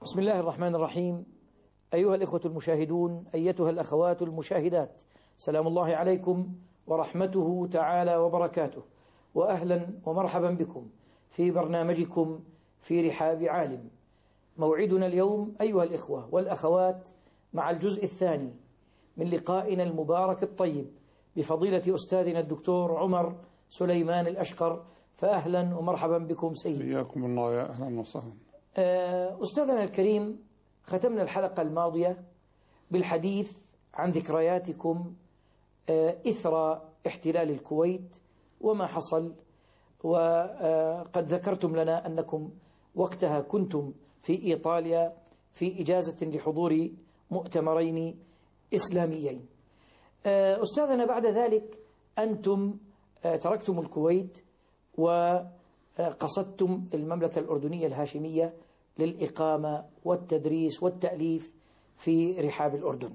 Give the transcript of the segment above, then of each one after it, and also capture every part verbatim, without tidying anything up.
بسم الله الرحمن الرحيم. أيها الإخوة المشاهدون، أيتها الأخوات المشاهدات، سلام الله عليكم ورحمته تعالى وبركاته، وأهلا ومرحبا بكم في برنامجكم في رحاب عالم. موعدنا اليوم أيها الإخوة والأخوات مع الجزء الثاني من لقائنا المبارك الطيب بفضيلة أستاذنا الدكتور عمر سليمان الأشقر، فأهلا ومرحبا بكم سيدي. حياكم الله، يا أهلا وسهلا. أستاذنا الكريم، ختمنا الحلقة الماضية بالحديث عن ذكرياتكم إثر احتلال الكويت وما حصل، وقد ذكرتم لنا أنكم وقتها كنتم في إيطاليا في إجازة لحضور مؤتمرين إسلاميين. أستاذنا، بعد ذلك أنتم تركتم الكويت وقصدتم المملكة الأردنية الهاشمية للإقامة والتدريس والتأليف في رحاب الأردن.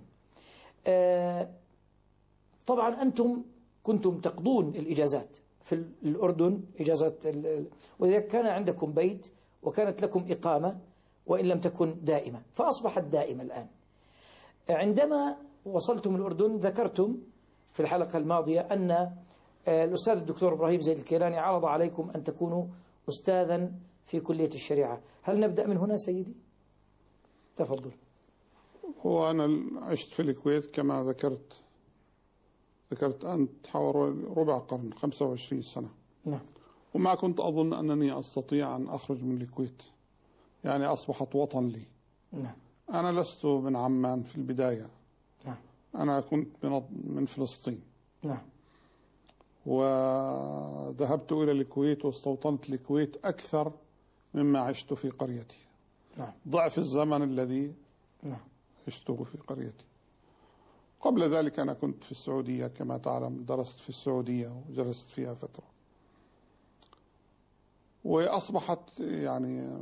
طبعا أنتم كنتم تقضون الإجازات في الأردن، إجازات، وإذا كان عندكم بيت وكانت لكم إقامة وإن لم تكن دائمة، فأصبحت دائمة الآن. عندما وصلتم الأردن ذكرتم في الحلقة الماضية أن الأستاذ الدكتور إبراهيم زيد الكيلاني عرض عليكم أن تكونوا أستاذا في كلية الشريعة. هل نبدأ من هنا سيدي؟ تفضل. هو أنا عشت في الكويت كما ذكرت ذكرت أنت حوالي ربع قرن، خمسة وعشرين سنة. نعم. وما كنت أظن أنني أستطيع أن أخرج من الكويت، يعني أصبحت وطن لي. نعم. أنا لست من عمان في البداية. نعم. أنا كنت من من فلسطين. نعم. وذهبت إلى الكويت واستوطنت الكويت أكثر مما عشت في قريتي. نعم. ضعف الزمن الذي نعم. عشته في قريتي. قبل ذلك أنا كنت في السعودية كما تعلم، درست في السعودية وجلست فيها فترة، وأصبحت يعني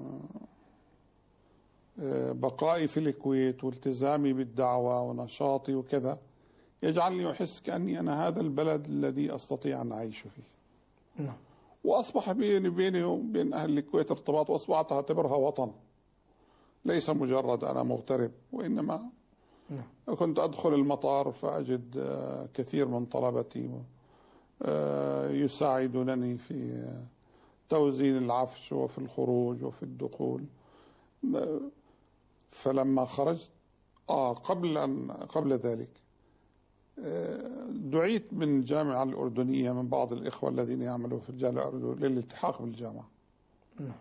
بقائي في الكويت والتزامي بالدعوة ونشاطي وكذا يجعلني أحس كأني أنا هذا البلد الذي أستطيع أن أعيش فيه. نعم. وأصبح بيني بيني وبين أهل الكويت ارتباط، وأصبحت أعتبرها وطن، ليس مجرد أنا مغترب، وإنما نعم. كنت أدخل المطار فأجد كثير من طلبتي يساعدونني في توزين العفش وفي الخروج وفي الدخول. فلما خرجت آه قبل أن قبل ذلك دعيت من الجامعة الأردنية من بعض الإخوة الذين يعملوا في الجامعة الأردنية للالتحاق بالجامعة. نعم.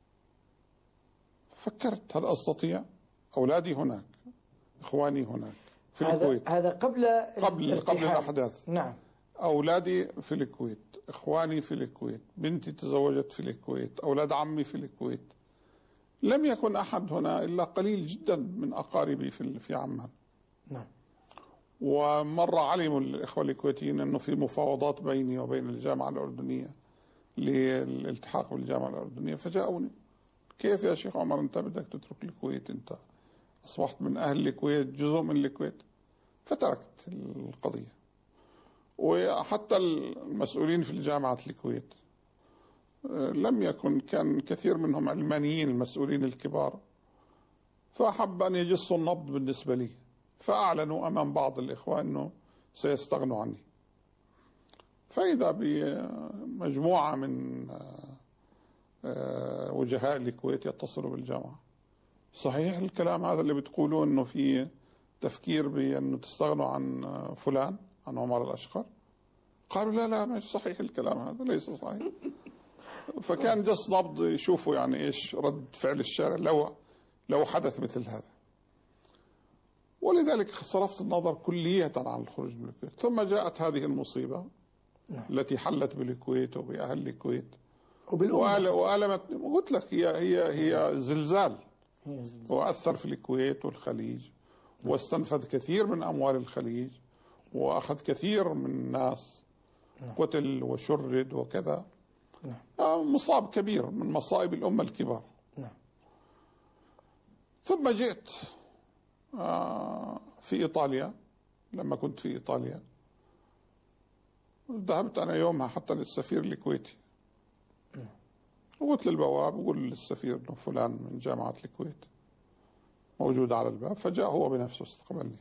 فكرت هل أستطيع؟ أولادي هناك، إخواني هناك في هذا الكويت. هذا قبل قبل قبل الأحداث. نعم. أولادي في الكويت، إخواني في الكويت، بنتي تزوجت في الكويت، أولاد عمي في الكويت. لم يكن أحد هنا إلا قليل جدا من أقاربي في في عمان. نعم. ومرة علموا الإخوة الكويتيين أنه في مفاوضات بيني وبين الجامعة الأردنية للالتحاق بالجامعة الأردنية، فجاءوني: كيف يا شيخ عمر أنت بدك تترك الكويت؟ أنت أصبحت من أهل الكويت، جزء من الكويت. فتركت القضية. وحتى المسؤولين في جامعة الكويت لم يكن كان كثير منهم علمانيين، المسؤولين الكبار، فأحب أن يجسوا النبض بالنسبة لي، فأعلنوا أمام بعض الإخوة أنه سيستغنوا عني. فإذا بمجموعة من وجهاء الكويت يتصلوا بالجامعة: صحيح الكلام هذا اللي بتقولوا أنه في تفكير بأنه تستغنوا عن فلان، عن عمر الأشقر؟ قالوا: لا لا مش صحيح الكلام هذا، ليس صحيح. فكان جس نبض يشوفوا يعني إيش رد فعل الشارع لو لو حدث مثل هذا. ولذلك صرفت النظر كلية عن الخروج من الكويت. ثم جاءت هذه المصيبة التي حلت بالكويت وبأهل الكويت وألمت. قلت لك هي هي هي زلزال، وأثر في الكويت والخليج، واستنفذ كثير من أموال الخليج، وأخذ كثير من الناس، قتل وشرد وكذا. مصاب كبير من مصائب الأمة الكبار. ثم جئت في إيطاليا. لما كنت في إيطاليا ذهبت أنا يومها حتى للسفير الكويتي، وقلت للبواب، بقول للسفير إنه فلان من جامعة الكويت. موجود على الباب، فجاء هو بنفسه استقبلني،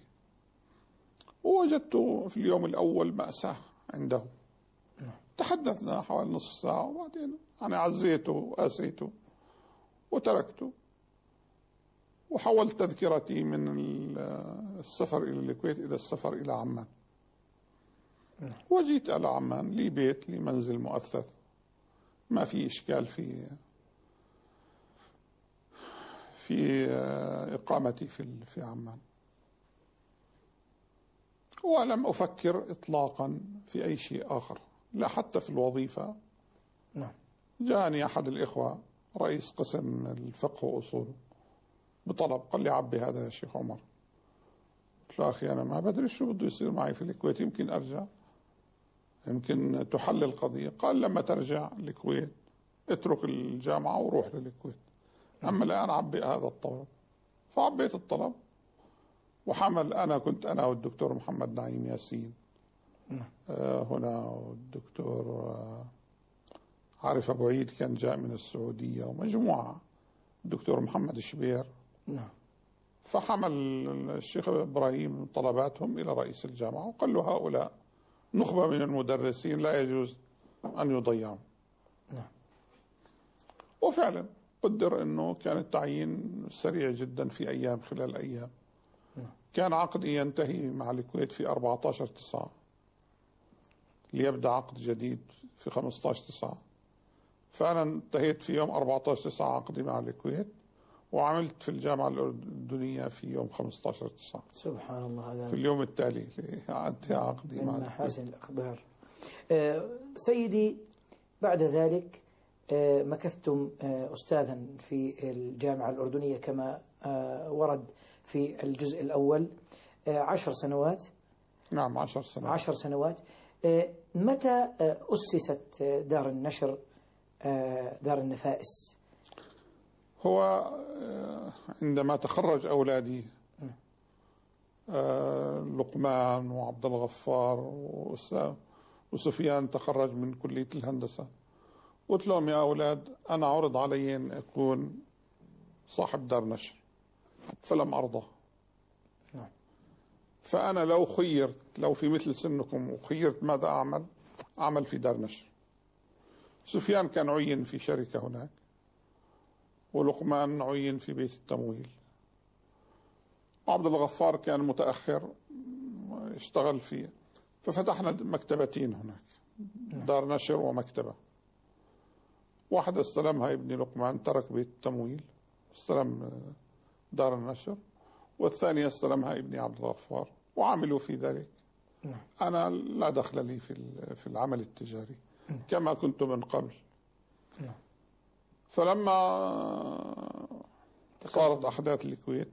ووجدته في اليوم الأول مأساة عنده. تحدثنا حوالي نصف ساعة، وبعدين أنا عزيته وآسيته وتركته، وحولت تذكرتي من السفر إلى الكويت إلى السفر إلى عمان. وجيت إلى عمان، لي بيت، لي منزل مؤثث، ما في إشكال في في إقامتي في في عمان، ولم أفكر إطلاقا في أي شيء آخر، لا حتى في الوظيفة. نعم. جاءني أحد الإخوة رئيس قسم الفقه وأصوله بطلب، قال لي عبي هذا يا شيخ عمر. قلت له أخي أنا ما بدري شو بده يصير معي في الكويت، يمكن أرجع، يمكن تحل القضية. قال لما ترجع الكويت اترك الجامعة وروح للكويت، أما الآن عبي هذا الطلب. فعبيت الطلب، وحمل أنا كنت أنا والدكتور محمد نعيم ياسين آه هنا، والدكتور آه عارف أبو عيد كان جاء من السعودية، ومجموعة، الدكتور محمد شبير. نعم. فحمل الشيخ إبراهيم طلباتهم إلى رئيس الجامعة، وقال له هؤلاء نخبة من المدرسين لا يجوز أن يضيعوا. نعم. وفعلا قدر أنه كان التعيين سريع جدا في أيام، خلال أيام. نعم. كان عقدي ينتهي مع الكويت في أربعة عشر تسعة، ليبدأ عقد جديد في خمسة عشر تسعة. فأنا انتهيت في يوم أربعة عشر تسعة عقدي مع الكويت، وعملت في الجامعة الأردنية في يوم خمسة عشر تسعة. سبحان الله، هذا في اليوم التالي لانتهاء عقدي من مع محاسن الأقدار. آه سيدي، بعد ذلك آه مكثتم آه أستاذا في الجامعة الأردنية كما آه ورد في الجزء الأول، آه عشر سنوات. نعم، عشر سنوات. عشر سنوات. آه متى آه أسست دار النشر آه دار النفائس؟ هو عندما تخرج أولادي لقمان وعبد الغفار وسفيان تخرج من كلية الهندسة، قلت لهم يا أولاد أنا عرض علي أن أكون صاحب دار نشر، فلم أرضى. فأنا لو خيرت، لو في مثل سنكم وخيرت ماذا أعمل، أعمل في دار نشر. سفيان كان عين في شركة هناك، ولقمان عين في بيت التمويل، وعبد الغفار كان متأخر اشتغل فيه. ففتحنا مكتبتين هناك، دار نشر ومكتبة. واحدة استلمها ابني لقمان، ترك بيت التمويل، استلم دار النشر، والثانية استلمها ابني عبد الغفار، وعملوا في ذلك. أنا لا دخل لي في في العمل التجاري كما كنت من قبل. فلما صارت أحداث الكويت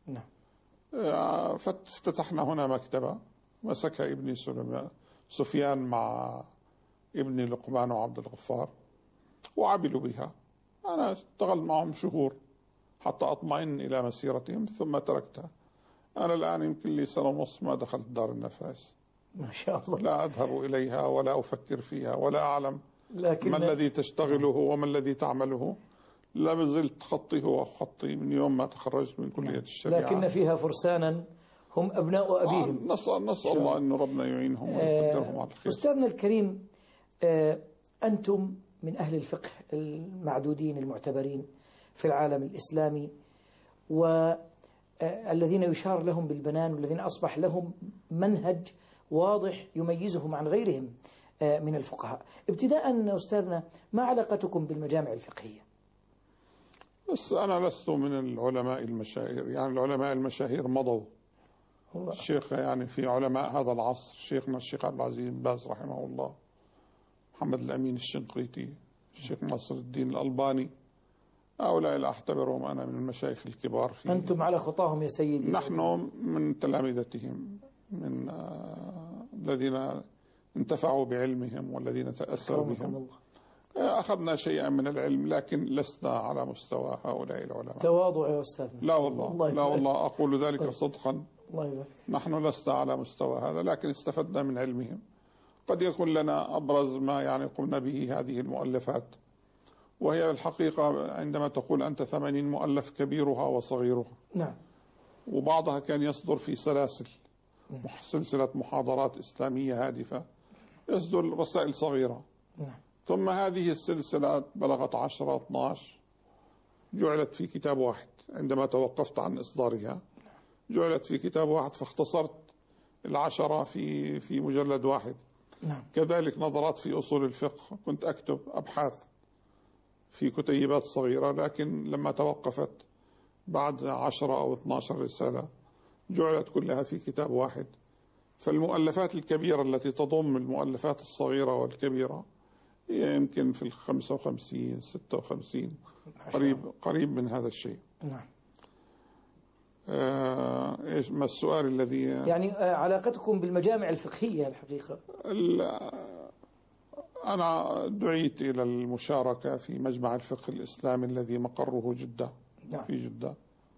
افتتحنا هنا مكتبة، مسكها ابني سفيان مع ابني لقمان وعبد الغفار، وعملوا بها. أنا اشتغلت معهم شهور حتى أطمئن إلى مسيرتهم، ثم تركتها. أنا الآن يمكن لي سنة ونصف ما دخلت دار النفائس. ما شاء الله. لا أذهب إليها ولا أفكر فيها ولا أعلم لكن ما الذي تشتغله وما الذي تعمله. لا زلت خطي هو خطي من يوم ما تخرجت من كلية الشريعة. لكن فيها فرسانا هم أبناء أبيهم. آه نسأل, نسأل الله أن ربنا يعينهم ويقدرهم على الخير. أستاذنا الكريم، آه أنتم من أهل الفقه المعدودين المعتبرين في العالم الإسلامي، والذين يشار لهم بالبنان، والذين أصبح لهم منهج واضح يميزهم عن غيرهم من الفقهاء. ابتداء أستاذنا، ما علاقتكم بالمجامع الفقهية؟ بس أنا لست من العلماء المشاهير، يعني العلماء المشاهير مضوا. الشيخ يعني في علماء هذا العصر، شيخنا الشيخ عبد العزيز بن باز رحمه الله، محمد الأمين الشنقيطي، الشيخ ناصر الدين الألباني، هؤلاء لا أعتبرهم أنا من المشايخ الكبار في. أنتم على خطاهم يا سيدي. نحن من تلامذتهم، من آه الذين انتفعوا بعلمهم والذين تأثروا بهم. الله. أخذنا شيئا من العلم، لكن لسنا على مستوى هؤلاء العلماء. تواضع يا أستاذنا. لا والله، الله لا والله أقول ذلك صدقا. الله يبارك. نحن لسنا على مستوى هذا، لكن استفدنا من علمهم. قد يكون لنا أبرز ما يعني قمنا به هذه المؤلفات، وهي الحقيقة عندما تقول أنت ثمانين مؤلف كبيرها وصغيرها. نعم. وبعضها كان يصدر في سلاسل، سلسلة محاضرات إسلامية هادفة، يصدر رسائل صغيرة. ثم هذه السلسلة بلغت عشرة اثني عشر، جعلت في كتاب واحد. عندما توقفت عن إصدارها جعلت في كتاب واحد، فاختصرت العشرة في في مجلد واحد. نعم. كذلك نظرات في أصول الفقه، كنت أكتب أبحاث في كتيبات صغيرة، لكن لما توقفت بعد عشرة أو اثني عشر رسالة جعلت كلها في كتاب واحد. فالمؤلفات الكبيرة التي تضم المؤلفات الصغيرة والكبيرة هي يمكن في الخمسة وخمسين ستة وخمسين، قريب قريب من هذا الشيء. نعم. آه، ايش ما السؤال الذي يعني آه، علاقتكم بالمجامع الفقهية الحقيقة؟ أنا دعيت إلى المشاركة في مجمع الفقه الإسلامي الذي مقره جدة. نعم. في جدة،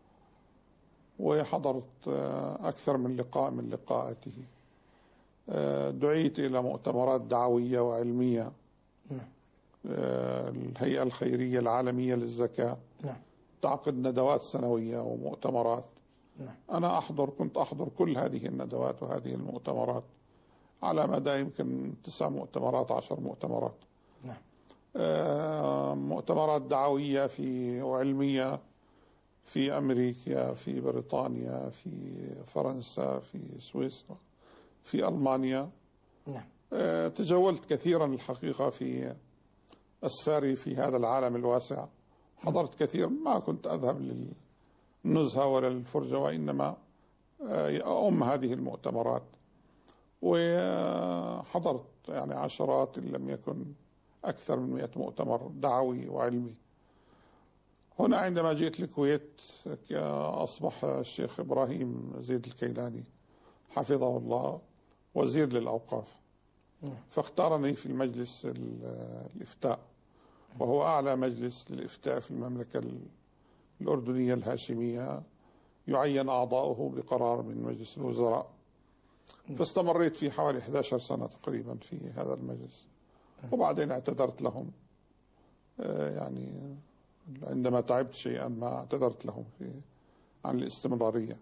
وحضرت آه، أكثر من لقاء من لقاءاته. آه، دعيت إلى مؤتمرات دعوية وعلمية. نعم. آه، الهيئة الخيرية العالمية للزكاة نعم. تعقد ندوات سنوية ومؤتمرات. نعم. أنا أحضر كنت أحضر كل هذه الندوات وهذه المؤتمرات على مدى يمكن تسع مؤتمرات عشر مؤتمرات. نعم. آه، مؤتمرات دعوية في وعلمية في أمريكا، في بريطانيا، في فرنسا، في سويسرا، في ألمانيا. نعم. آه، تجولت كثيرا الحقيقة في أسفاري في هذا العالم الواسع. حضرت كثير، ما كنت أذهب للنزهة ولا للفرجة، وإنما أم هذه المؤتمرات. وحضرت يعني عشرات إن لم يكن أكثر من مئة مؤتمر دعوي وعلمي. هنا عندما جئت الكويت أصبح الشيخ إبراهيم زيد الكيلاني حفظه الله وزير للأوقاف، فاختارني في المجلس الإفتاء، وهو أعلى مجلس للإفتاء في المملكة الأردنية الهاشمية، يعين أعضاؤه بقرار من مجلس الوزراء. فاستمريت في حوالي إحدى عشرة سنة تقريبا في هذا المجلس، وبعدين اعتذرت لهم. يعني عندما تعبت شيئا ما اعتذرت لهم في عن الاستمرارية.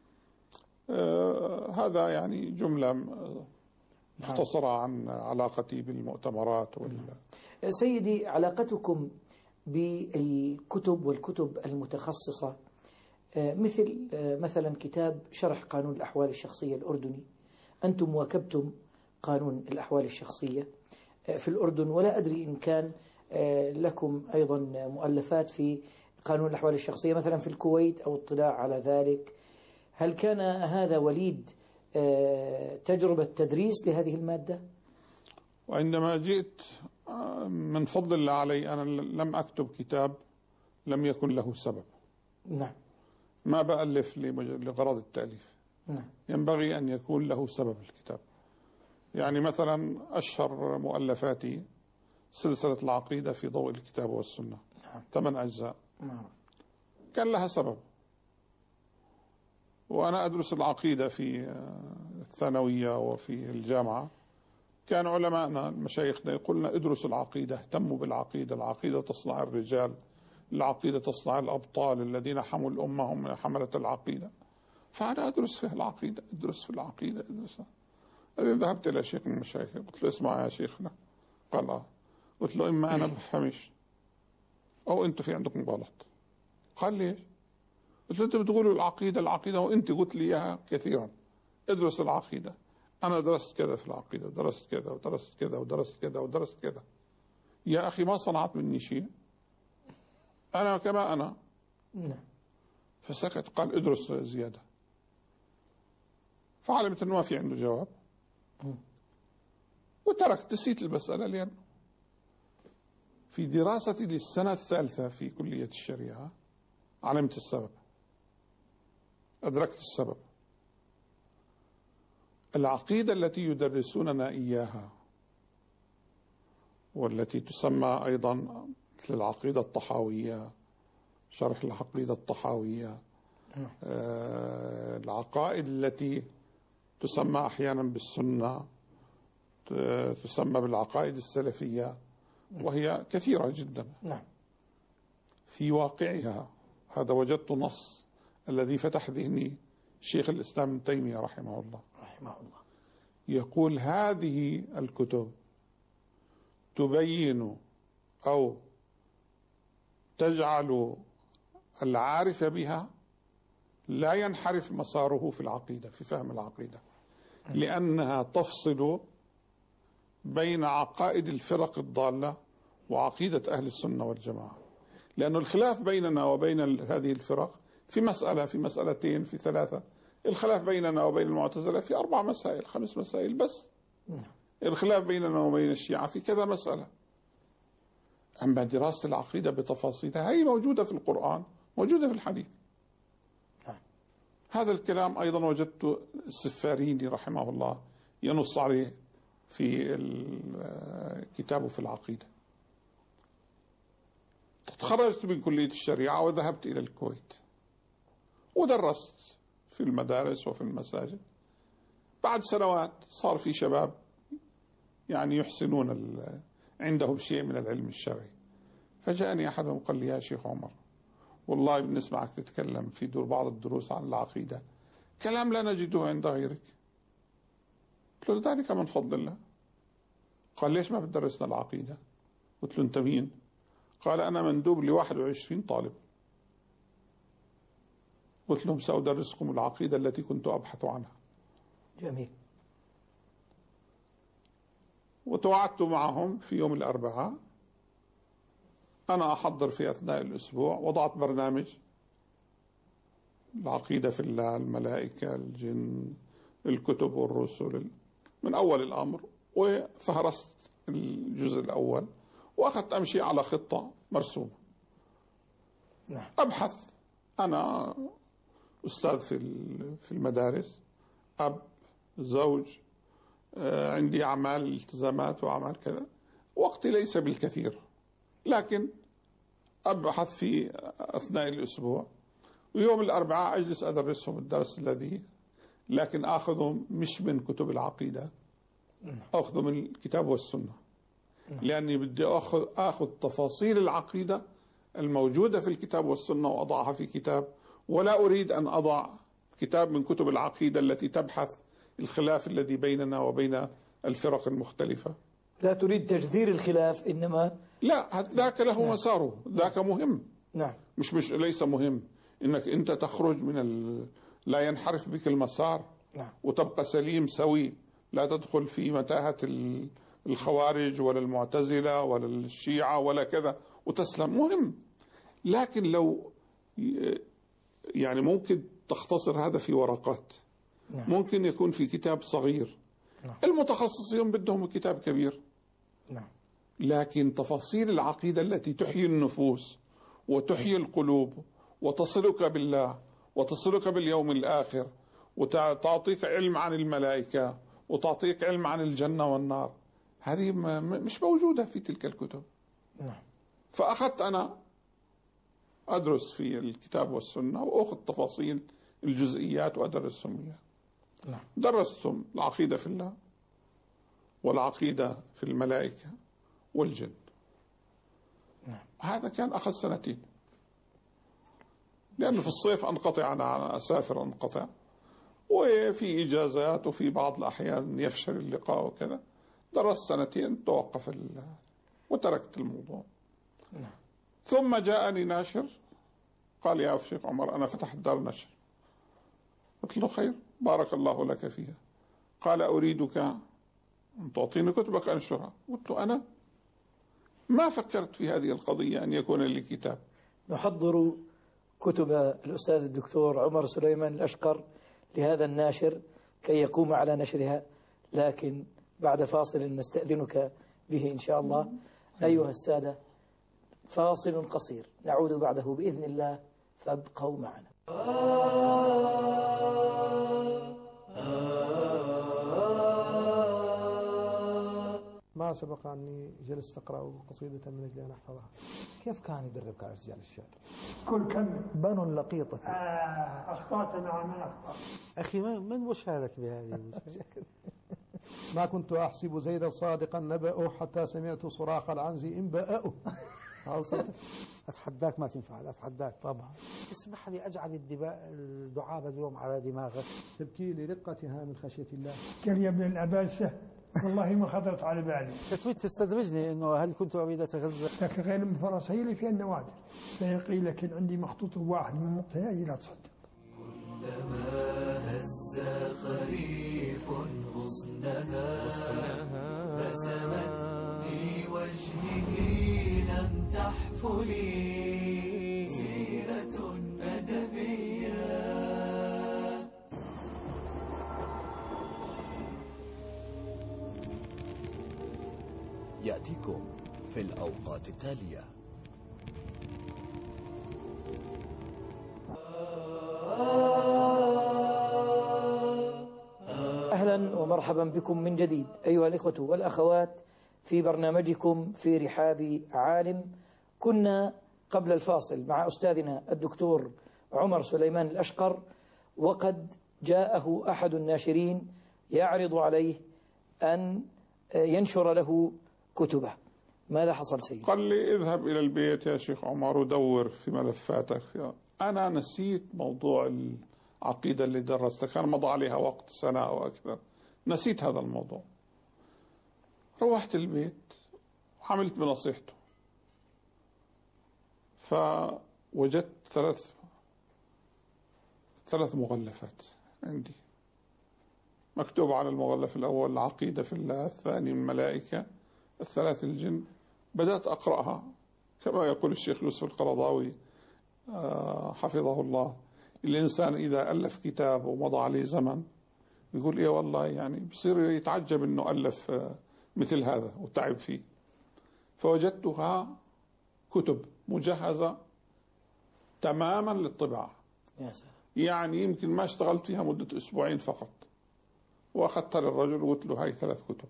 هذا يعني جملة مختصرة عن علاقتي بالمؤتمرات وال... سيدي، علاقتكم بالكتب والكتب المتخصصة مثل مثلا كتاب شرح قانون الأحوال الشخصية الأردني. أنتم واكبتم قانون الأحوال الشخصية في الأردن، ولا أدري إن كان لكم أيضا مؤلفات في قانون الأحوال الشخصية مثلا في الكويت أو اطلاع على ذلك. هل كان هذا وليد تجربة تدريس لهذه المادة؟ وعندما جئت من فضل الله علي أنا لم أكتب كتاب لم يكن له سبب. نعم. ما بألف لغرض التأليف. نعم. ينبغي أن يكون له سبب الكتاب. يعني مثلا أشهر مؤلفاتي سلسلة العقيدة في ضوء الكتاب والسنة. نعم. ثمان أجزاء. نعم. كان لها سبب. وأنا أدرس العقيدة في الثانوية وفي الجامعة، كان علماءنا مشايخنا يقولنا ادرسوا العقيدة، اهتموا بالعقيدة، العقيدة تصنع الرجال، العقيدة تصنع الأبطال الذين حموا الأمة هم حملة العقيدة. فأنا أدرس في العقيدة، أدرس في العقيدة أدرسها. ذهبت إلى شيخ من المشايخ قلت له اسمع يا شيخنا. قال آه. قلت له إما أنا بفهمش أو أنتوا في عندكم غلط. قال ليش؟ قلت له أنت بتقولوا العقيدة العقيدة وأنت قلت لي إياها كثيرا. ادرس العقيدة. أنا درست كذا في العقيدة ودرست كذا ودرست كذا ودرست كذا ودرست كذا. يا أخي ما صنعت مني شيء، أنا كما أنا. فسكت. قال ادرس زيادة. فعلمت أنه ما في عنده جواب وتركت، نسيت المسألة. لأن في دراستي للسنة الثالثة في كلية الشريعة علمت السبب، أدركت السبب. العقيدة التي يدرسوننا إياها والتي تسمى أيضا مثل العقيدة الطحاوية، شرح العقيدة الطحاوية، آه العقائد التي تسمى أحيانا بالسنة، تسمى بالعقائد السلفية، وهي كثيرة جدا. نعم. في واقعها هذا وجدت نص الذي فتح ذهني شيخ الإسلام ابن تيمية رحمه الله رحمه الله، يقول هذه الكتب تبين أو تجعل العارف بها لا ينحرف مساره في العقيدة، في فهم العقيدة، لأنها تفصل بين عقائد الفرق الضالة وعقيدة أهل السنة والجماعة. لأن الخلاف بيننا وبين هذه الفرق في مسألة، في مسألتين، في ثلاثة. الخلاف بيننا وبين المعتزلة في أربع مسائل، خمس مسائل بس. الخلاف بيننا وبين الشيعة في كذا مسألة. أما دراسة العقيدة بتفاصيلها هي موجودة في القرآن، موجودة في الحديث. هذا الكلام أيضا وجدت السفاريني رحمه الله ينص عليه في كتابه في العقيدة. تخرجت من كلية الشريعة وذهبت إلى الكويت ودرست في المدارس وفي المساجد. بعد سنوات صار في شباب يعني يحسنون عندهم شيء من العلم الشرعي، فجاءني أحدهم قال لي: يا شيخ عمر، والله بنسمعك تتكلم في دور بعض الدروس عن العقيدة كلام لا نجده عند غيرك. قلت له: ذلك من فضل الله. قال: ليش ما بتدرسنا العقيدة؟ قلت له: أنت مين؟ قال: أنا مندوب لواحد وعشرين طالب. قلت لهم: سأدرسكم العقيدة التي كنت أبحث عنها. جميل. وتوعدت معهم في يوم الأربعاء أنا أحضر في أثناء الأسبوع. وضعت برنامج العقيدة في الله، الملائكة، الجن، الكتب والرسل من أول الأمر، وفهرست الجزء الأول وأخذت أمشي على خطة مرسومة. نعم. أبحث، أنا أستاذ في في المدارس، أب، زوج، عندي أعمال التزامات وأعمال كذا، وقتي ليس بالكثير، لكن أبحث في أثناء الأسبوع، ويوم الأربعاء أجلس أدرسهم الدرس الذي، لكن أخذه مش من كتب العقيدة، أخذه من الكتاب والسنة، لأني بدي أخذ أخذ تفاصيل العقيدة الموجودة في الكتاب والسنة وأضعها في كتاب، ولا أريد أن أضع كتاب من كتب العقيدة التي تبحث الخلاف الذي بيننا وبين الفرق المختلفة. لا تريد تجذير الخلاف، إنما لا، ذاك له نعم. مساره، ذاك مهم. نعم. مش مش ليس مهم إنك أنت تخرج من ال... لا ينحرف بك المسار. نعم. وتبقى سليم سوي، لا تدخل في متاهة الخوارج ولا المعتزلة ولا الشيعة ولا كذا وتسلم. مهم، لكن لو يعني ممكن تختصر هذا في ورقات. نعم. ممكن يكون في كتاب صغير. نعم. المتخصصين بدهم كتاب كبير. نعم. لكن تفاصيل العقيدة التي تحيي النفوس وتحيي القلوب وتصلك بالله وتصلك باليوم الآخر وتعطيك علم عن الملائكة وتعطيك علم عن الجنة والنار، هذه مش موجودة في تلك الكتب. نعم. فأخذت أنا أدرس في الكتاب والسنة وأخذ تفاصيل الجزئيات وأدرسهم إياه. نعم. درستهم العقيدة في الله والعقيدة في الملائكة والجن. نعم. هذا كان أخذ سنتين، لأنه في الصيف أنقطع، أنا أسافر أنقطع، وفي إجازات وفي بعض الأحيان يفشل اللقاء وكذا. درست سنتين، توقف وتركت الموضوع. نعم. ثم جاءني ناشر قال: يا شيخ عمر، أنا فتحت دار نشر. قلت له: خير، بارك الله لك فيها. قال: أريدك أن تعطيني كتبك أنشرها. قلت له: أنا ما فكرت في هذه القضية أن يكون لي كتاب. نحضر كتب الأستاذ الدكتور عمر سليمان الأشقر لهذا الناشر كي يقوم على نشرها، لكن بعد فاصل نستأذنك به إن شاء الله. أيها السادة، فاصل قصير، نعود بعده بإذن الله، فابقوا معنا. ما سبق أني جلست أقرأ قصيدة من أجل أن أحفظها. كيف كان يدربك على رجال الشعر؟ كل كم بنو اللقيطة. آه أخطأت مع من أخطأ. أخي من بشارك بهذه؟ ما كنت أحسب زيدا صادقا نبأه حتى سمعت صراخ العنز إنبأه. أتحداك ما تنفع، أتحداك طبعا. اسمح لي أجعل الدباء الدعابة اليوم على دماغك. تبكي لرقتها من خشية الله. قال يا ابن الأبالسة والله ما خطرت على بالي. تريد تستدرجني أنه هل كنت أريد أتغذى؟ لكن غير من فرس هي اللي فيها النوادر، فيقيل لك عندي مخطوط واحد من مقتهاي لا تصدق. كلما هز خريف غصنها بسمت في وجهه لم تحفلي سيرة أدبية. يأتيكم في الأوقات التالية. أهلا ومرحبا بكم من جديد أيها الإخوة والأخوات في برنامجكم في رحاب عالم. كنا قبل الفاصل مع أستاذنا الدكتور عمر سليمان الأشقر، وقد جاءه أحد الناشرين يعرض عليه أن ينشر له كتبه. ماذا حصل سيد؟ قال لي اذهب إلى البيت يا شيخ عمر ودور في ملفاتك. أنا نسيت موضوع العقيدة اللي درستها، كان مضى عليها وقت سنة أو أكثر، نسيت هذا الموضوع. روحت البيت وعملت بنصيحته، فوجدت ثلاث ثلاث مغلفات عندي، مكتوب على المغلف الأول العقيدة في الله، الثاني الملائكة، الثلاث الجن. بدأت أقرأها كما يقول الشيخ يوسف القرضاوي حفظه الله، الإنسان إذا ألف كتاب ومضى عليه زمن يقول إيه والله يعني بصير يتعجب أنه ألف مثل هذا وتعب فيه. فوجدتها كتب مجهزة تماما للطباعة، يا سلام. يعني يمكن ما اشتغلت فيها مدة أسبوعين فقط، وأخذتها للرجل وقلت له هاي ثلاث كتب،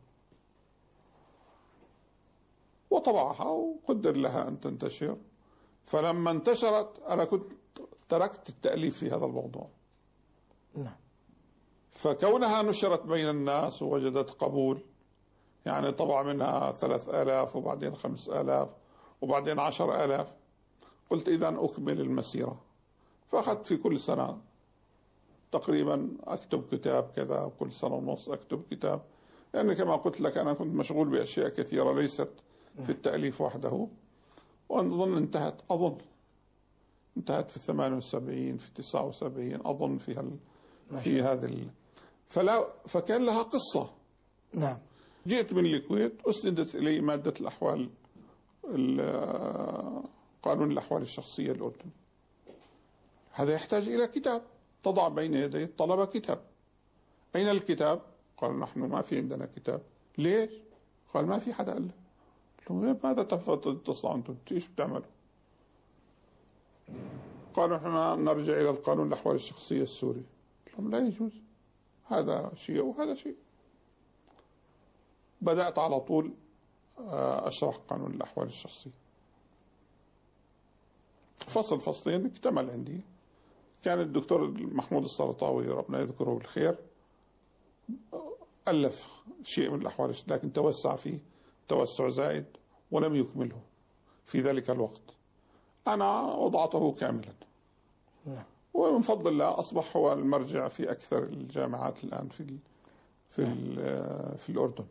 وطبعها وقدر لها أن تنتشر. فلما انتشرت أنا كنت تركت التأليف في هذا الموضوع. نعم. فكونها نشرت بين الناس ووجدت قبول، يعني طبع منها ثلاث آلاف وبعدين خمس آلاف وبعدين عشر آلاف، قلت إذا أكمل المسيرة. فأخذت في كل سنة تقريبا أكتب كتاب كذا، كل سنة ونص أكتب كتاب، لأن يعني كما قلت لك أنا كنت مشغول بأشياء كثيرة ليست في التأليف وحده. وأظن انتهت أظن انتهت في الثمانية وسبعين في تسعة وسبعين أظن في هال في هذه ال... فلا فكان لها قصة. نعم. جئت من الكويت، أسندت إلي مادة الأحوال قانون الأحوال الشخصية الأردني. هذا يحتاج إلى كتاب، تضع بين يدي الطلبة كتاب. أين الكتاب؟ قال نحن ما في عندنا كتاب. ليش؟ قال ما في حدا ألف. قلت له ماذا تصنعوا أنتم؟ إيش بتعملوا؟ قالوا احنا نرجع إلى القانون الأحوال الشخصية السوري. قلت لهم لا يجوز، هذا شيء وهذا شيء. بدأت على طول أشرح قانون الأحوال الشخصية، فصل فصلين اكتمل عندي. كان الدكتور محمود السرطاوي ربنا يذكره بالخير ألف شيء من الأحوال الشخصية، لكن توسع فيه توسع زائد ولم يكمله في ذلك الوقت. أنا وضعته كاملا، ومن فضل الله أصبح هو المرجع في أكثر الجامعات الآن في ال في ال في الأردن.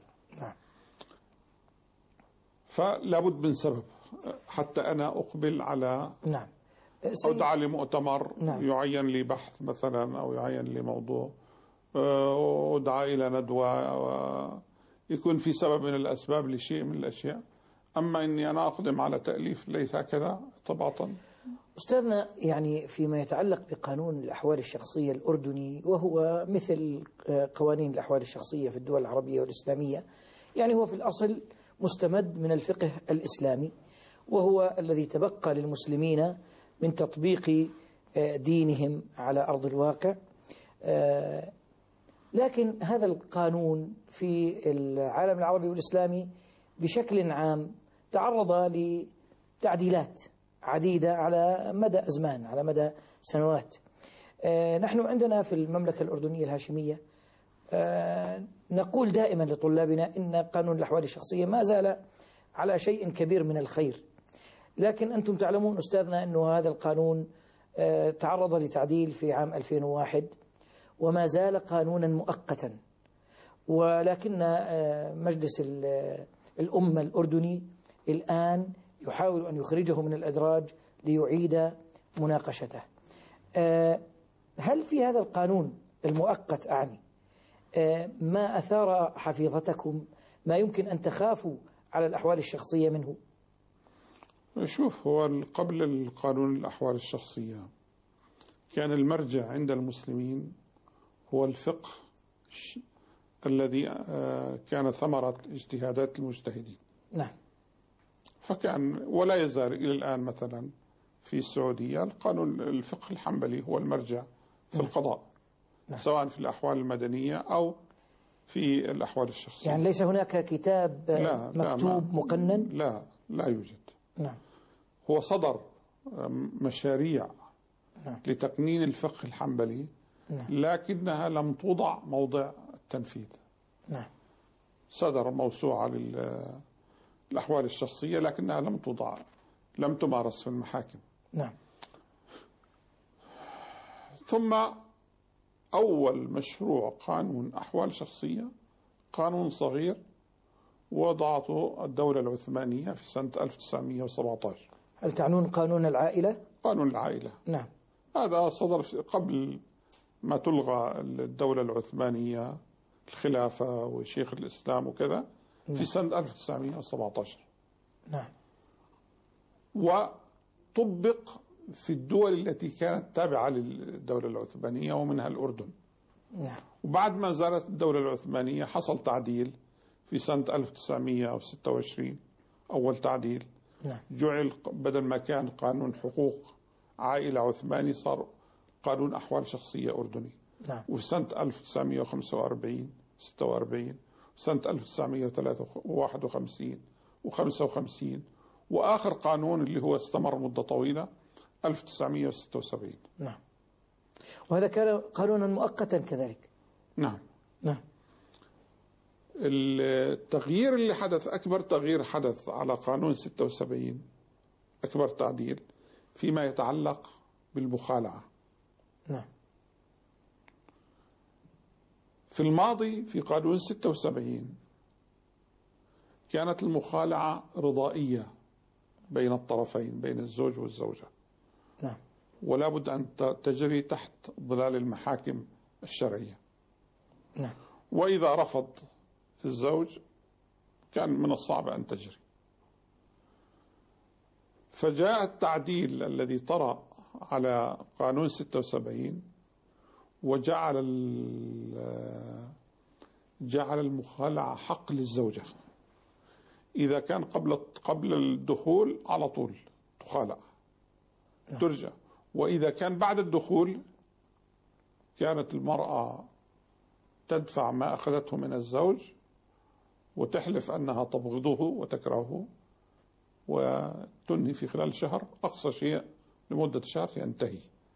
فلا بد من سبب حتى أنا أقبل على نعم أدعى لمؤتمر نعم. يعين لي بحث مثلا أو يعين لي موضوع، أدعى إلى ندوة، يكون في سبب من الأسباب لشيء من الأشياء. أما إني أنا أقدم على تأليف ليس هكذا طبعا. أستاذنا، يعني فيما يتعلق بقانون الأحوال الشخصية الأردني، وهو مثل قوانين الأحوال الشخصية في الدول العربية والإسلامية، يعني هو في الأصل مستمد من الفقه الإسلامي، وهو الذي تبقى للمسلمين من تطبيق دينهم على أرض الواقع. لكن هذا القانون في العالم العربي والإسلامي بشكل عام تعرض لتعديلات عديدة على مدى أزمان، على مدى سنوات. نحن عندنا في المملكة الأردنية الهاشمية نقول دائما لطلابنا إن قانون الأحوال الشخصية ما زال على شيء كبير من الخير، لكن أنتم تعلمون أستاذنا أنه هذا القانون تعرض لتعديل في عام ألفين وواحد وما زال قانونا مؤقتا، ولكن مجلس الأمة الأردني الآن يحاول أن يخرجه من الأدراج ليعيد مناقشته. هل في هذا القانون المؤقت أعني ما أثار حفيظتكم، ما يمكن أن تخافوا على الأحوال الشخصية منه؟ شوف، هو قبل القانون الأحوال الشخصية كان المرجع عند المسلمين هو الفقه الذي كان ثمرة اجتهادات المجتهدين. نعم. فكان ولا يزال إلى الآن مثلا في السعودية القانون الفقه الحنبلي هو المرجع في نعم. القضاء، نعم. سواء في الأحوال المدنية أو في الأحوال الشخصية. يعني ليس هناك كتاب لا مكتوب لا مقنن؟ لا لا يوجد. نعم. هو صدر مشاريع نعم. لتقنين الفقه الحنبلي، نعم. لكنها لم توضع موضع التنفيذ. نعم. صدر موسوعة للأحوال الشخصية لكنها لم توضع، لم تمارس في المحاكم. نعم. ثم أول مشروع قانون أحوال شخصية قانون صغير وضعته الدولة العثمانية في سنة ألف وتسعمئة وسبعة عشر. هل تعنون قانون العائلة؟ قانون العائلة. نعم. هذا صدر قبل ما تلغى الدولة العثمانية، الخلافة وشيخ الإسلام وكذا. نعم. في سنة ألف وتسعمئة وسبعة عشر. نعم. وطبق في الدول التي كانت تابعة للدولة العثمانية ومنها الأردن. نعم. وبعد ما زالت الدولة العثمانية حصل تعديل في سنة ألف وتسعمئة وستة وعشرين، أول تعديل. نعم. جعل بدل ما كان قانون حقوق عائلة عثماني صار قانون أحوال شخصية أردني. نعم. وفي سنة ألف وتسعمئة وخمسة وأربعين ستة وأربعين وسنة ألف وتسعمئة وواحد وخمسين وخمسة وخمسين، وآخر قانون اللي هو استمر مدة طويلة ألف وتسعمئة وستة وسبعين. نعم. وهذا كان قانونا مؤقتا كذلك. نعم. نعم. التغيير اللي حدث، أكبر تغيير حدث على قانون ستة وسبعين، أكبر تعديل فيما يتعلق بالمخالعة. نعم. في الماضي في قانون ستة وسبعين كانت المخالعة رضائية بين الطرفين، بين الزوج والزوجة. نعم. ولا بد أن تجري تحت ظلال المحاكم الشرعية. نعم. وإذا رفض الزوج كان من الصعب أن تجري. فجاء التعديل الذي طرأ على قانون ستة وسبعين وجعل جعل المخالعة حق للزوجة. إذا كان قبل قبل الدخول على طول تخالع ترجع، وإذا كان بعد الدخول كانت المرأة تدفع ما أخذته من الزوج وتحلف أنها تبغضه وتكرهه وتنهي في خلال شهر، أقصى شيء لمدة شهر ينتهي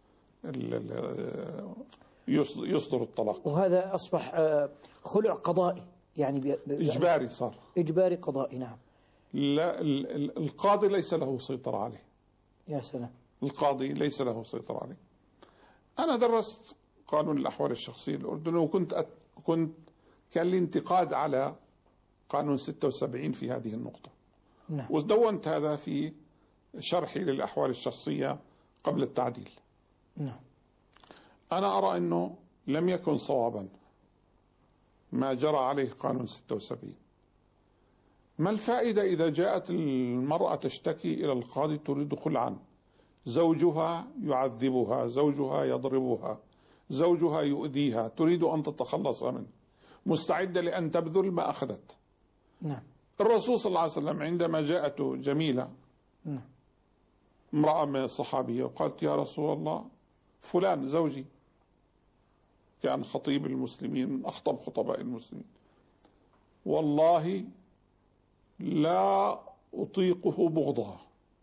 يصدر الطلاق. وهذا أصبح خلع قضائي، يعني إجباري صار، إجباري قضائي. نعم. لا، القاضي ليس له سيطرة عليه. يا سلام. القاضي ليس له سيطرة عليه. أنا درست قانون الأحوال الشخصية الأردني، وكنت أت... كنت كان لي انتقاد على قانون ستة وسبعين في هذه النقطة. نعم. ودونت هذا في شرحي للأحوال الشخصية قبل التعديل. نعم. أنا أرى أنه لم يكن صوابا ما جرى عليه قانون ستة وسبعين. ما الفائدة إذا جاءت المرأة تشتكي إلى القاضي تريد خلعا، زوجها يعذبها، زوجها يضربها، زوجها يؤذيها، تريد أن تتخلص منه، مستعدة لأن تبذل ما أخذت. نعم. الرسول صلى الله عليه وسلم عندما جاءته جميلة نعم. امرأة من الصحابية وقالت يا رسول الله فلان زوجي، كان خطيب المسلمين من أخطب خطباء المسلمين، والله لا أطيقه بغضها،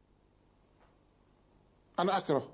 أنا أكره.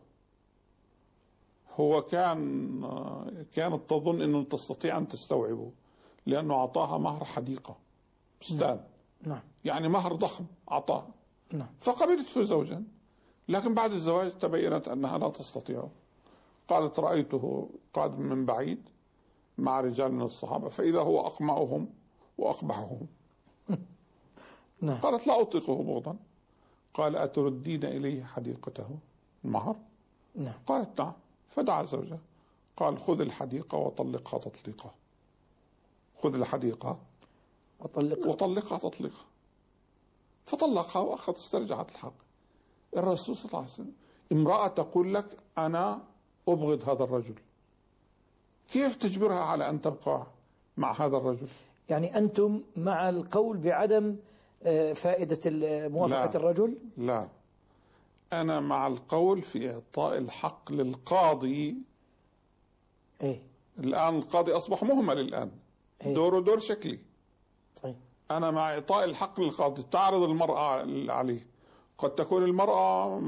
هو كان كانت تظن أنه تستطيع أن تستوعبه لأنه أعطاها مهر حديقة بستان. نعم. يعني مهر ضخم أعطاه. نعم. فقبلته زوجا، لكن بعد الزواج تبينت أنها لا تستطيع. قالت رأيته قادم من بعيد مع رجال من الصحابة فإذا هو أقمعهم وأقبحهم. نعم. قالت لا أطيقه بغضا. قال أتردين إليه حديقته المهر؟ نعم. قالت نعم. فدعا زوجها قال خذ الحديقة وطلقها تطليقة، خذ الحديقة وطلقها وطلقها تطليقة. فطلقها وأخذ استرجعت الحق. الرسول صلى الله عليه وسلم امرأة تقول لك أنا أبغض هذا الرجل، كيف تجبرها على أن تبقى مع هذا الرجل؟ يعني أنتم مع القول بعدم فائدة موافقة لا. الرجل؟ لا، أنا مع القول في إعطاء الحق للقاضي. إيه؟ الآن القاضي أصبح مهمل الآن. إيه؟ دوره دور شكلي. طيب. أنا مع إعطاء الحق للقاضي. تعرض المرأة عليه، قد تكون المرأة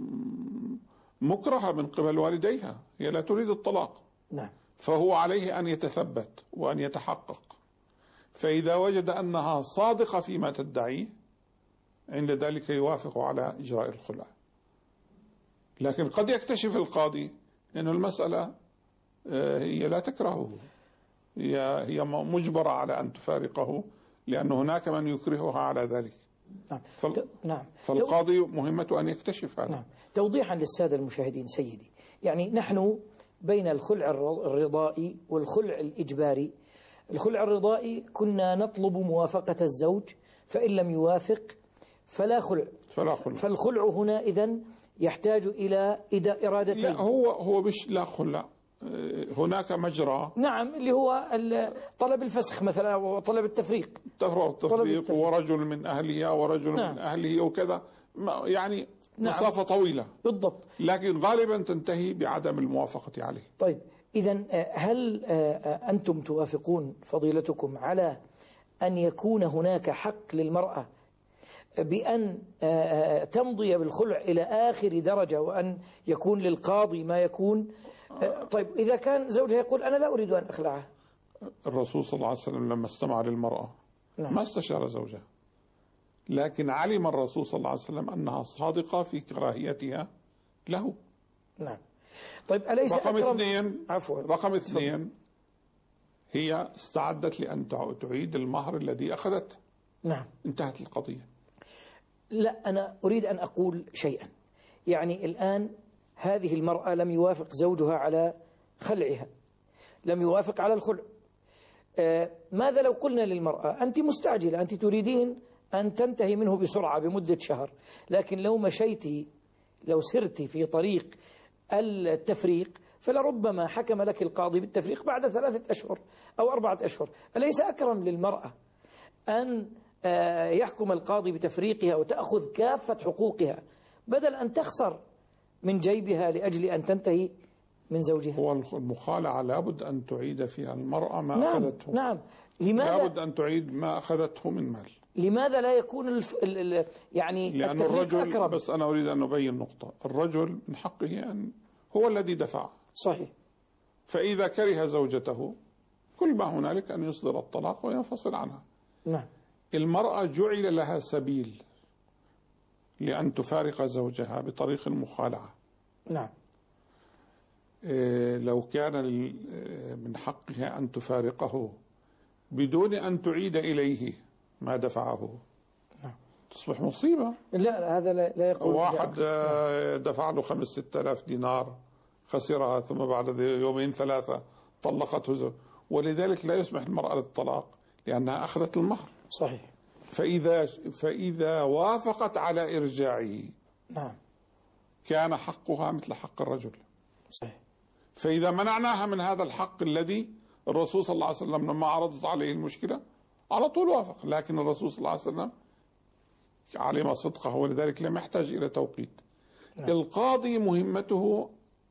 مكرهة من قبل والديها، هي لا تريد الطلاق. نعم. فهو عليه أن يتثبت وأن يتحقق، فإذا وجد أنها صادقة فيما تدعيه عند ذلك يوافق على إجراء الخلع. لكن قد يكتشف القاضي أن المسألة هي لا تكرهه، هي هي مجبرة على أن تفارقه لأن هناك من يكرهها على ذلك. نعم. فال... نعم. فالقاضي مهمته أن يكتشف هذا. نعم. توضيحا للسادة المشاهدين سيدي، يعني نحن بين الخلع الرضائي والخلع الإجباري. الخلع الرضائي كنا نطلب موافقة الزوج، فإن لم يوافق فلا خلع. فلا خلع. فالخلع هنا إذن يحتاج إلى إرادتين. لا، هو هو مش لا خلع، هناك مجرى. نعم، اللي هو طلب الفسخ مثلا وطلب التفريق. التفريق ورجل من أهلها ورجل نعم. من أهله وكذا، يعني نعم. مسافة طويلة بالضبط، لكن غالبا تنتهي بعدم الموافقة عليه. طيب، إذن هل أنتم توافقون فضيلتكم على أن يكون هناك حق للمرأة بأن تمضي بالخلع إلى آخر درجة وأن يكون للقاضي ما يكون؟ طيب، إذا كان زوجها يقول أنا لا أريد أن أخلعها. الرسول صلى الله عليه وسلم لما استمع للمرأة نعم. ما استشار زوجها، لكن علم الرسول صلى الله عليه وسلم أنها صادقة في كراهيتها له. نعم. طيب، أليس رقم أكرم... اثنين عفوا رقم اثنين هي استعدت لأن تعيد المهر الذي أخذته. نعم. انتهت القضية. لا، أنا أريد أن أقول شيئا. يعني الآن هذه المرأة لم يوافق زوجها على خلعها، لم يوافق على الخلع. آه ماذا لو قلنا للمرأة أنت مستعجلة، أنت تريدين أن تنتهي منه بسرعة بمدة شهر، لكن لو مشيتي لو سرتي في طريق التفريق فلربما حكم لك القاضي بالتفريق بعد ثلاثة أشهر أو أربعة أشهر. أليس أكرم للمرأة أن آه يحكم القاضي بتفريقها وتأخذ كافة حقوقها بدل أن تخسر من جيبها لأجل أن تنتهي من زوجها؟ هو المخالعة لابد أن تعيد فيها المرأة ما نعم أخذته. نعم. لماذا لابد أن تعيد ما أخذته من مال. لماذا لا يكون الف... ال... ال... يعني لأن الرجل أكرم. بس أنا أريد أن أبين نقطة. الرجل من حقه أن هو الذي دفع. صحيح. فإذا كره زوجته كل ما هنالك أن يصدر الطلاق وينفصل عنها. نعم. المرأة جعل لها سبيل لأن تفارق زوجها بطريق المخالعة. نعم. إيه لو كان من حقها أن تفارقه بدون أن تعيد إليه ما دفعه نعم. تصبح مصيبة. لا، هذا لا يقول. واحد دفع له خمس ستة آلاف دينار خسرها، ثم بعد يومين ثلاثة طلقته، ولذلك لا يسمح المرأة للطلاق لأنها أخذت المهر. صحيح. فإذا فإذا وافقت على إرجاعه نعم كان حقها مثل حق الرجل. صحيح. فإذا منعناها من هذا الحق الذي الرسول صلى الله عليه وسلم لما عرضت عليه المشكلة على طول وافق، لكن الرسول صلى الله عليه وسلم علم صدقه ولذلك لم يحتاج إلى توقيت. نعم. القاضي مهمته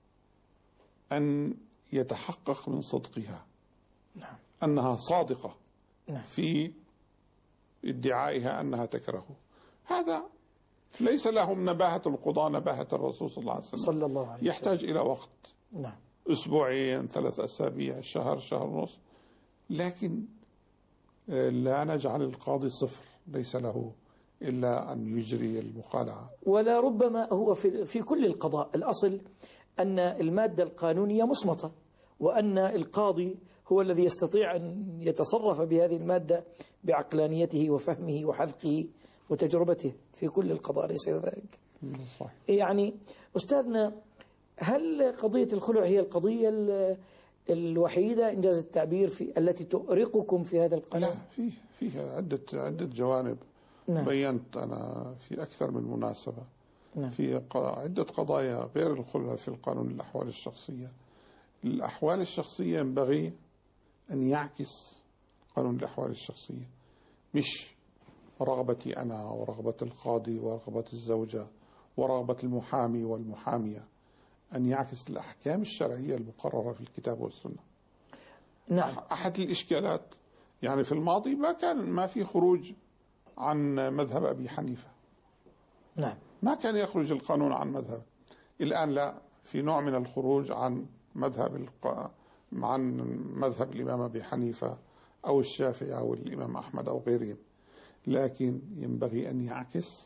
أن يتحقق من صدقها. نعم. أنها صادقة. نعم. في ادعائها أنها تكرهه. هذا ليس لهم نباهة القضاء نباهة الرسول صلى الله عليه وسلم. صلى الله عليه وسلم. يحتاج إلى وقت. نعم. أسبوعين، ثلاث أسابيع، شهر، شهر ونصف، لكن لا نجعل القاضي صفر، ليس له إلا أن يجري المخالعة. ولا ربما هو في, في كل القضاء الأصل أن المادة القانونية مصمتة، وأن القاضي هو الذي يستطيع أن يتصرف بهذه المادة بعقلانيته وفهمه وحذقه وتجربته في كل القضاء، ليس ذلك؟ صحيح. يعني أستاذنا، هل قضية الخلع هي القضية الوحيدة إنجاز التعبير في التي تؤرقكم في هذا القانون؟ لا، فيه فيها عدة عدة جوانب. نعم. بينت أنا في أكثر من مناسبة. نعم. في عدة قضايا غير الخلع في القانون الأحوال الشخصية. الأحوال الشخصية ينبغي أن يعكس قانون الأحوال الشخصية، مش رغبتي أنا ورغبة القاضي ورغبة الزوجة ورغبة المحامي والمحامية، أن يعكس الأحكام الشرعية المقررة في الكتاب والسنة. نعم. أحد الإشكالات يعني في الماضي ما كان ما في خروج عن مذهب أبي حنيفة. نعم. ما كان يخرج القانون عن مذهب. الآن لا، في نوع من الخروج عن مذهب الق... عن مذهب الإمام أبي حنيفة أو الشافعي أو الإمام أحمد أو غيرهم، لكن ينبغي أن يعكس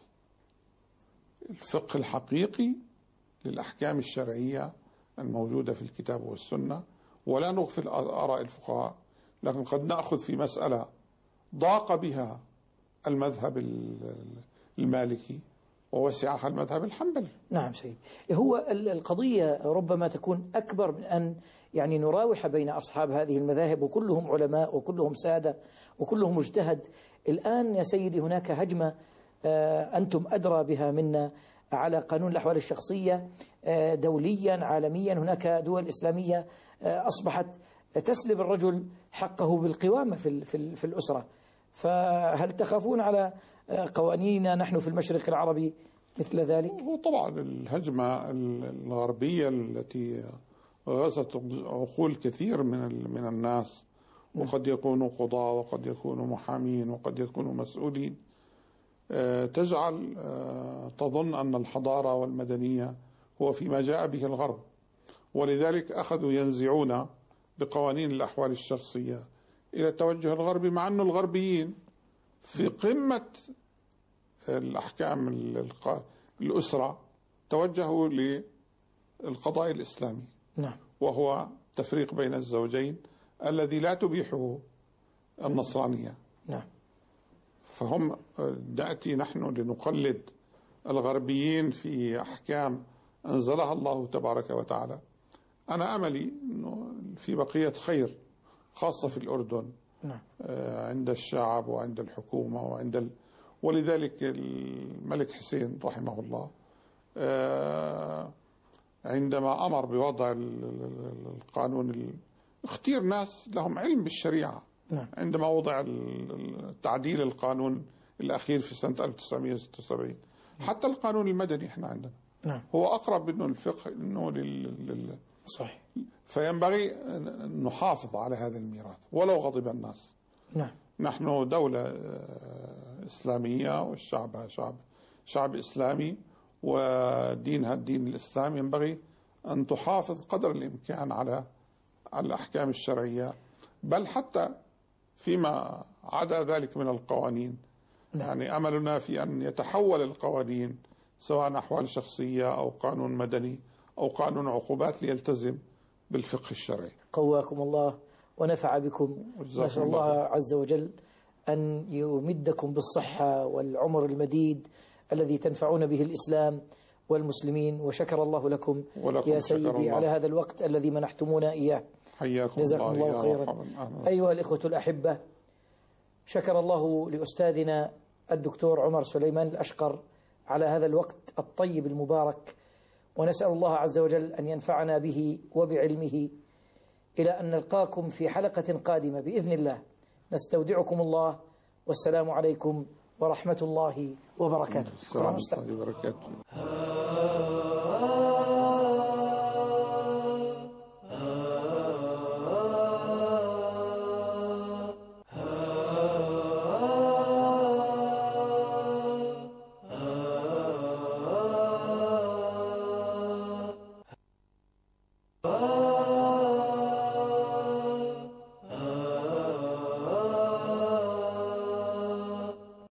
الفقه الحقيقي للأحكام الشرعية الموجودة في الكتاب والسنة، ولا نغفل آراء الفقهاء، لكن قد نأخذ في مسألة ضاق بها المذهب المالكي ووسعها المذهب الحنبلي. نعم سيد. هو القضية ربما تكون أكبر من أن يعني نراوح بين أصحاب هذه المذاهب، وكلهم علماء وكلهم سادة وكلهم مجتهد. الآن يا سيدي هناك هجمة أنتم أدرى بها منا على قانون الأحوال الشخصية دوليا عالميا. هناك دول إسلامية أصبحت تسلب الرجل حقه بالقوامة في في الأسرة، فهل تخافون على قوانيننا نحن في المشرق العربي مثل ذلك؟ وطبعا الهجمة الغربية التي غزت عقول كثير من من الناس، وقد يكونوا قضاة وقد يكونوا محامين وقد يكونوا مسؤولين، تجعل تظن أن الحضارة والمدنية هو فيما جاء به الغرب، ولذلك أخذوا ينزعون بقوانين الأحوال الشخصية إلى التوجه الغربي، مع أن الغربيين في قمة الأحكام الأسرة توجهوا للقضاء الإسلامي. نعم. وهو تفريق بين الزوجين الذي لا تبيحه النصرانية. نعم. فهم نأتي نحن لنقلد الغربيين في أحكام أنزلها الله تبارك وتعالى. أنا أملي أنه في بقية خير، خاصة في الأردن. نعم. عند الشعب وعند الحكومة وعند ال... ولذلك الملك حسين رحمه الله عندما أمر بوضع القانون اختير ناس لهم علم بالشريعة. نعم. عندما وضع التعديل القانون الأخير في سنة ألف وتسعمئة وستة وسبعين، حتى القانون المدني احنا عندنا. نعم. هو أقرب منه الفقه إنه لل... لل... صحيح. فينبغي أن نحافظ على هذا الميراث ولو غضب الناس. نعم. نحن دولة إسلامية والشعب شعب شعب إسلامي ودينها الدين الإسلامي، ينبغي أن تحافظ قدر الإمكان على على الأحكام الشرعية، بل حتى فيما عدا ذلك من القوانين. نعم. يعني أملنا في أن يتحول القوانين سواء أحوال شخصية أو قانون مدني أو قانون عقوبات ليلتزم بالفقه الشرعي. قواكم الله ونفع بكم. نسأل الله عز وجل أن يمدكم بالصحة والعمر المديد الذي تنفعون به الإسلام والمسلمين، وشكر الله لكم يا سيدي على هذا الوقت الذي منحتمونا إياه. حياكم جزاكم الله, الله خيرا. أيها الإخوة الأحبة، شكر الله لأستاذنا الدكتور عمر سليمان الأشقر على هذا الوقت الطيب المبارك، ونسأل الله عز وجل أن ينفعنا به وبعلمه إلى أن نلقاكم في حلقة قادمة بإذن الله. نستودعكم الله، والسلام عليكم ورحمة الله وبركاته. السلام عليكم ورحمة الله وبركاته.